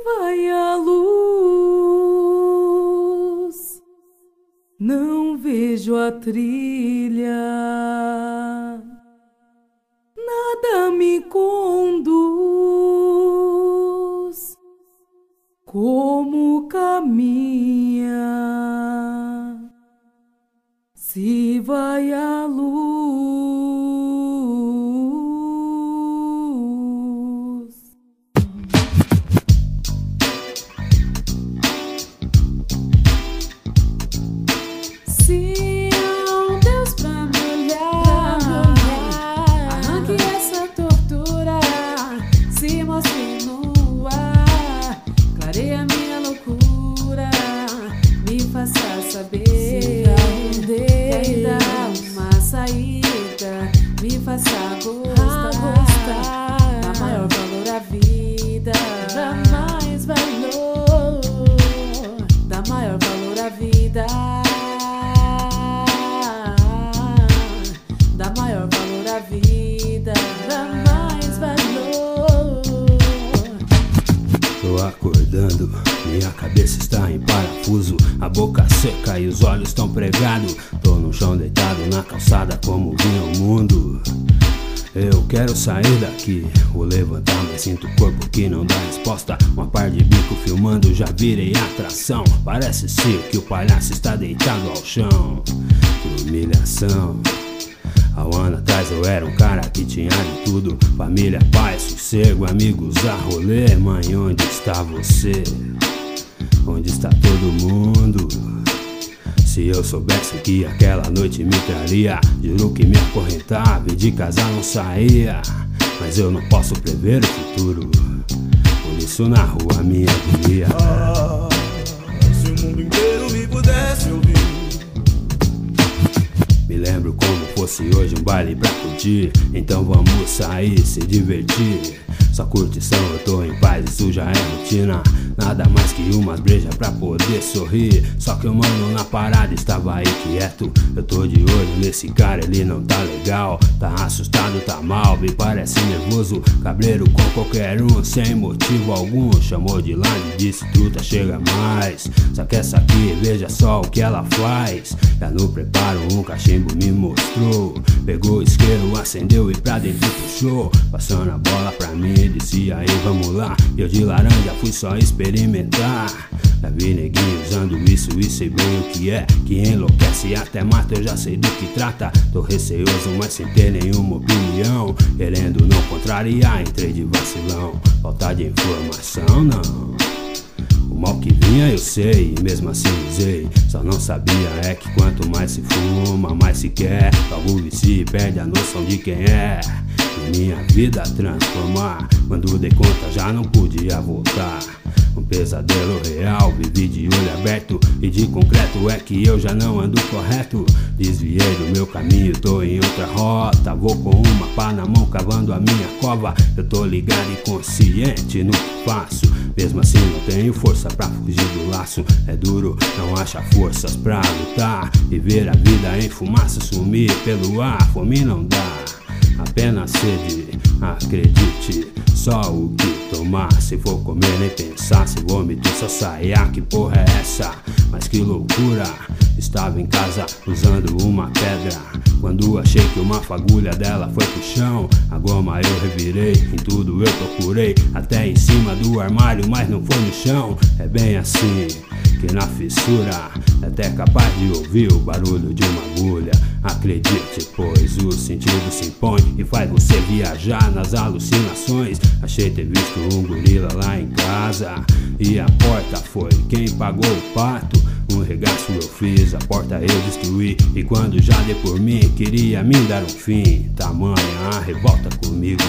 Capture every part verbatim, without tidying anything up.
vai a luz, não vejo a trilha, nada me conduz como caminha, se vai a luz. Se há um Deus pra me olhar, arranque essa tortura, se mostre nua, clareia minha loucura, me faça saber que ainda há uma saída, me faça gostar, dá maior valor à vida, dá mais valor, dá maior valor à vida. Dá maior valor à vida, dá mais valor. Tô acordando, minha cabeça está em parafuso, a boca seca e os olhos tão pregados. Tô no chão deitado na calçada como vinha o mundo. Eu quero sair daqui, vou levantar, mas sinto o corpo que não dá resposta. Uma par de bico filmando, já virei atração. Parece ser que o palhaço está deitado ao chão. Que humilhação. Há um ano atrás eu era um cara que tinha de tudo: família, paz, sossego, amigos a rolê. Mãe, onde está você? Onde está todo mundo? Se eu soubesse que aquela noite me traria, juro que me acorrentava e de casa não saía. Mas eu não posso prever o futuro, por isso na rua me agonia. Ah, se o mundo inteiro me pudesse ouvir. Me lembro como fosse hoje um baile pra curtir, então vamos sair, se divertir. Só curtição, eu tô em paz, isso já é rotina. Nada mais que umas brejas pra poder sorrir. Só que o mano na parada estava aí quieto. Eu tô de olho nesse cara, ele não tá legal. Tá assustado, tá mal, me parece nervoso. Cabreiro com qualquer um, sem motivo algum. Chamou de lá e disse, truta, chega mais. Só que essa aqui, veja só o que ela faz. Já no preparo, um cachimbo me mostrou. Pegou o isqueiro, acendeu e pra dentro puxou. Passando a bola pra mim, disse aí vamos lá. Eu de laranja fui só experimentar. Já vi neguinho usando isso e sei bem o que é. Que enlouquece até mata, eu já sei do que trata. Tô receoso, mas sem ter nenhuma opinião. Querendo não contrariar, entrei de vacilão. Falta de informação, não. O mal que vinha eu sei, e mesmo assim usei. Só não sabia é que quanto mais se fuma, mais se quer. Logo vicia e perde a noção de quem é. E minha vida transformar, quando dei conta já não podia voltar. Um pesadelo real, vivi de olho aberto. E de concreto é que eu já não ando correto. Desviei do meu caminho, tô em outra rota. Vou com uma pá na mão cavando a minha cova. Eu tô ligado e consciente no que faço. Mesmo assim não tenho força pra fugir do laço. É duro, não acha forças pra lutar. Viver a vida em fumaça, sumir pelo ar. Fome não dá, apenas sede, acredite. Só o que tomar, se for comer nem pensar. Se vomitar só saia, que porra é essa? Mas que loucura, estava em casa usando uma pedra, quando achei que uma fagulha dela foi pro chão. A goma eu revirei, em tudo eu procurei, até em cima do armário, mas não foi no chão. É bem assim, que na fissura é até capaz de ouvir o barulho de uma agulha. Acredite, pois o sentido se impõe e faz você viajar nas alucinações. Achei ter visto um gorila lá em casa, e a porta foi quem pagou o pato. Um regaço eu fiz, a porta eu destruí, e quando já dei por mim, queria me dar um fim. Tamanha a revolta comigo.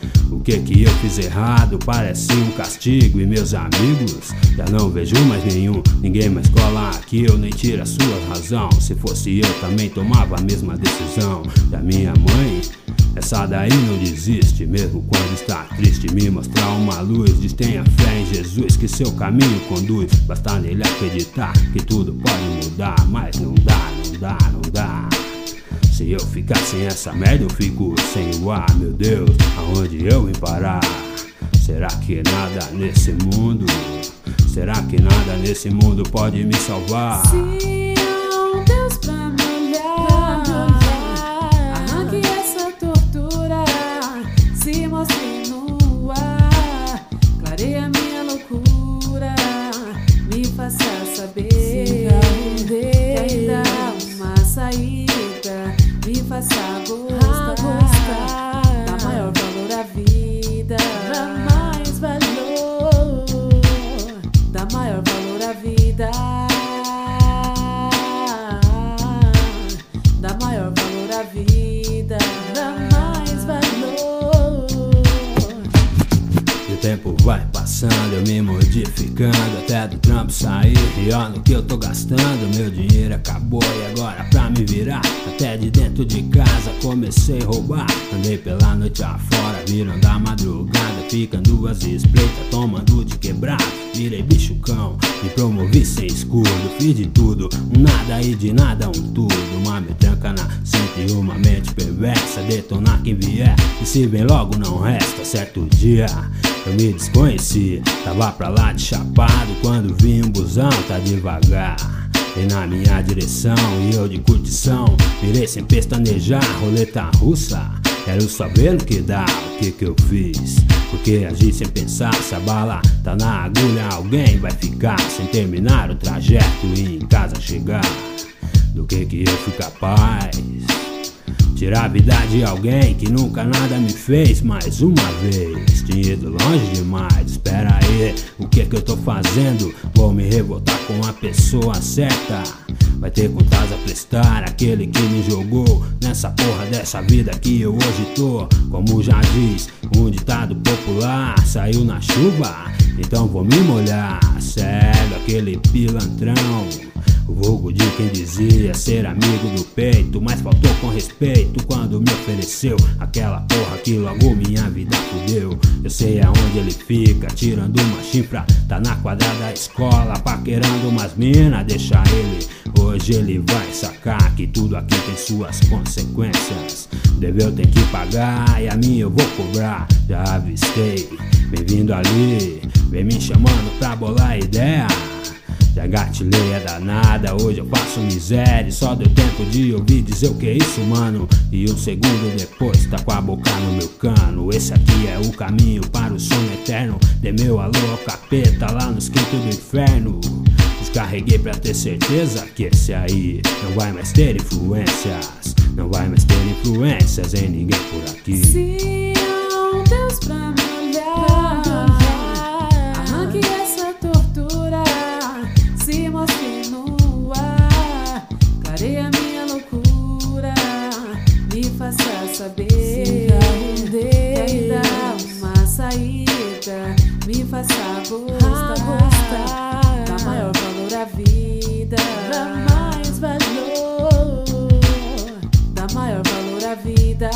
O que que eu fiz errado? Parece um castigo. E meus amigos, já não vejo mais nenhum. Ninguém mais cola aqui, eu nem tira a sua razão. Se fosse eu também tomava a mesma decisão. Da minha mãe, essa daí não desiste, mesmo quando está triste. Me mostrar uma luz, diz tenha fé em Jesus, que seu caminho conduz. Basta nele acreditar que tudo pode mudar. Mas não dá, não dá, não dá. Se eu ficar sem essa merda eu fico sem o ar. Meu Deus, aonde eu vim parar? Será que nada nesse mundo, será que nada nesse mundo pode me salvar? Se há um Deus pra me olhar, arranque essa tortura, se mostre no ar, clareia minha loucura, me faça saber que ainda há uma saída, me faça gostar, dá maior valor à vida, dá mais valor, dá maior valor à vida, dá maior valor à vida, dá mais valor. E o tempo vai passando, eu me modificando, até do trampo sair. E olha no que eu tô gastando, meu dinheiro acabou e agora pra me virar, até de dentro de casa comecei a roubar. Andei pela noite afora, virando a madrugada, ficando às espreitas, tomando de quebrado. Virei bicho cão, me promovi sem escudo, fiz de tudo, um nada e de nada um tudo. Uma metranca na cinta e uma mente perversa, detonar quem vier, e se vem logo não resta. Certo dia eu me desconheci, tava pra lá de chapado, quando vi um busão tá devagar e na minha direção, e eu de curtição virei sem pestanejar, roleta russa. Quero só ver no que dá, o que que eu fiz, porque agir sem pensar, se a bala tá na agulha, alguém vai ficar sem terminar o trajeto e em casa chegar. Do que que eu fui capaz, tirar a vida de alguém que nunca nada me fez mais uma vez. Tinha ido longe demais, espera aí, o que que eu tô fazendo? Vou me revoltar com a pessoa certa, vai ter contas a prestar, aquele que me jogou nessa porra dessa vida que eu hoje tô. Como já diz um ditado popular, saiu na chuva, então vou me molhar. Sério, aquele pilantrão, o vulgo de quem dizia ser amigo do peito, mas faltou com respeito quando me ofereceu aquela porra que logo minha vida fudeu. Eu sei aonde ele fica, tirando uma chifra, tá na quadra da escola, paquerando umas mina, deixa ele. Hoje ele vai sacar que tudo aqui tem suas consequências. Deveu tem que pagar e a minha eu vou cobrar. Já avistei, bem-vindo ali, vem me chamando pra bolar ideia. Já gatilhei é danada, hoje eu faço miséria, só deu tempo de ouvir dizer o que é isso, mano. E um segundo depois tá com a boca no meu cano. Esse aqui é o caminho para o sono eterno. Dê meu alô ao capeta lá no esquento do inferno. Descarreguei pra ter certeza que esse aí não vai mais ter influências, não vai mais ter influências em ninguém por aqui. Se há um Deus pra me olhar, arranque essa tortura, se mostre no ar, clareia minha loucura, me faça saber que ainda há uma saída, me faça gostar, dá maior valor à vida, dá mais valor, dá maior valor à vida,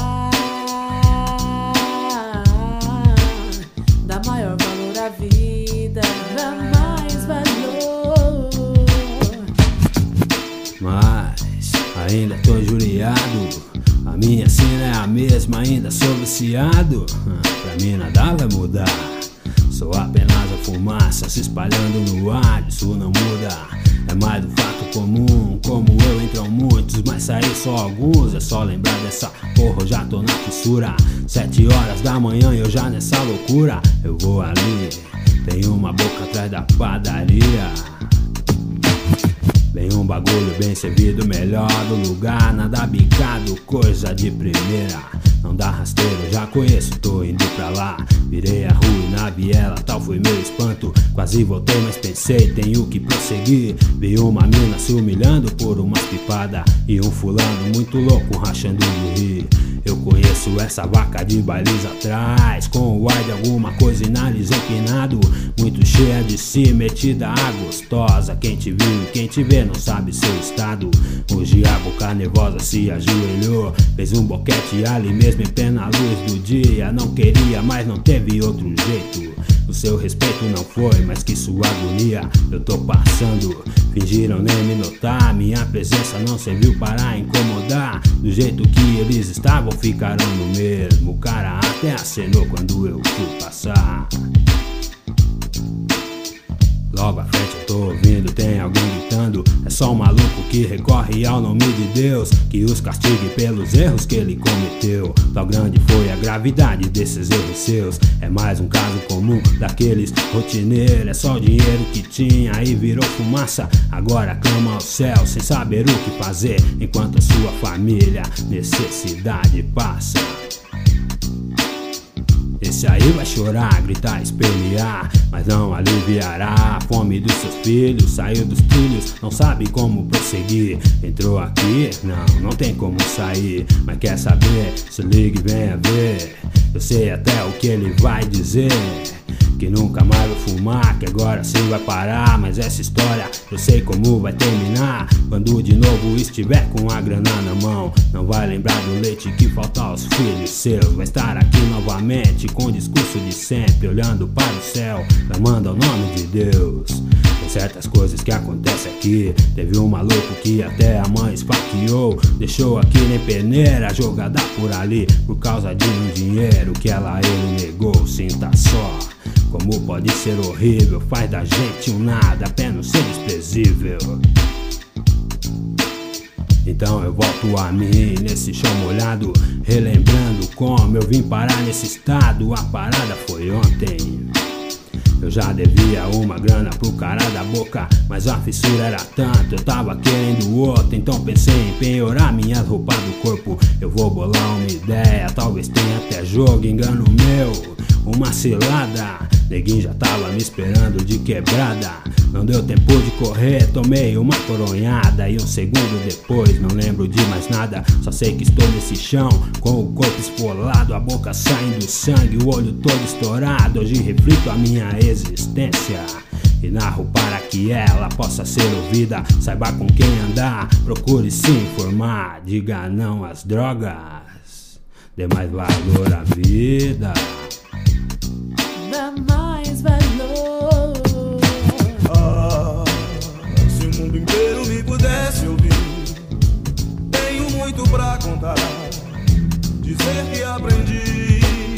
dá maior valor à vida, dá mais valor. Mas ainda tô injuriado, a minha cena é a mesma, ainda sou viciado. Pra mim nada vai mudar, sou apenas a fumaça se espalhando no ar, isso não muda. É mais do fato comum, como eu entram muitos, mas sair só alguns. É só lembrar dessa porra, eu já tô na fissura. Sete horas da manhã e eu já nessa loucura. Eu vou ali, tem uma boca atrás da padaria, vem um bagulho bem servido, melhor do lugar, nada bicado, coisa de primeira. Não dá rasteiro, já conheço, tô indo pra lá. Virei a rua e na viela, tal foi meu espanto. Quase voltei, mas pensei, tenho que prosseguir. Vi uma mina se humilhando por umas pipadas e um fulano muito louco rachando de rir. Eu conheço essa vaca de baliza atrás, com o ar de alguma coisa e nariz empinado, muito cheia de si, metida a gostosa. Quem te viu e quem te vê não sabe seu estado. Hoje a boca nervosa se ajoelhou, fez um boquete ali mesmo em plena luz do dia. Não queria, mas não teve outro jeito. O seu respeito não foi mais que sua agonia. Eu tô passando, fingiram nem me notar. Minha presença não serviu para incomodar. Do jeito que eles estavam, ficaram no mesmo. O cara até acenou quando eu fui passar. Logo à frente eu tô ouvindo, tem alguém gritando. É só um maluco que recorre ao nome de Deus, que os castigue pelos erros que ele cometeu. Tão grande foi a gravidade desses erros seus. É mais um caso comum daqueles rotineiros. É só o dinheiro que tinha e virou fumaça. Agora clama ao céu sem saber o que fazer, enquanto a sua família necessidade passa. Esse aí vai chorar, gritar, espernear, mas não aliviará a fome dos seus filhos. Saiu dos trilhos, não sabe como prosseguir. Entrou aqui, não, não tem como sair. Mas quer saber? Se ligue, venha ver. Eu sei até o que ele vai dizer, que nunca mais vai fumar, que agora sim vai parar. Mas essa história eu sei como vai terminar. Quando de novo estiver com a grana na mão, não vai lembrar do leite que falta aos filhos seus. Vai estar aqui novamente com o discurso de sempre, olhando para o céu, clamando ao nome de Deus. Tem certas coisas que acontecem aqui. Teve um maluco que até a mãe esfaqueou, deixou aqui nem peneira jogada por ali, por causa de um dinheiro que ela ele negou. Sinta só como pode ser horrível, faz da gente um nada, apenas ser desprezível. Então eu volto a mim, nesse chão molhado, relembrando como eu vim parar nesse estado. A parada foi ontem. Eu já devia uma grana pro cara da boca, mas a fissura era tanto, eu tava querendo outro. Então pensei em penhorar minhas roupas do corpo. Eu vou bolar uma ideia, talvez tenha até jogo, engano meu, uma cilada. Neguinho já tava me esperando de quebrada. Não deu tempo de correr, tomei uma coronhada. E um segundo depois, não lembro de mais nada. Só sei que estou nesse chão, com o corpo esfolado, a boca saindo sangue, o olho todo estourado. Hoje reflito a minha existência e narro para que ela possa ser ouvida. Saiba com quem andar, procure se informar. Diga não às drogas, dê mais valor à vida. Dá mais valor. Ah, se o mundo inteiro me pudesse ouvir, tenho muito pra contar, dizer que aprendi.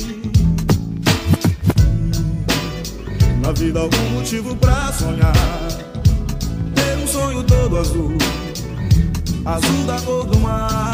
Na vida algum motivo pra sonhar, ter um sonho todo azul, azul da cor do mar.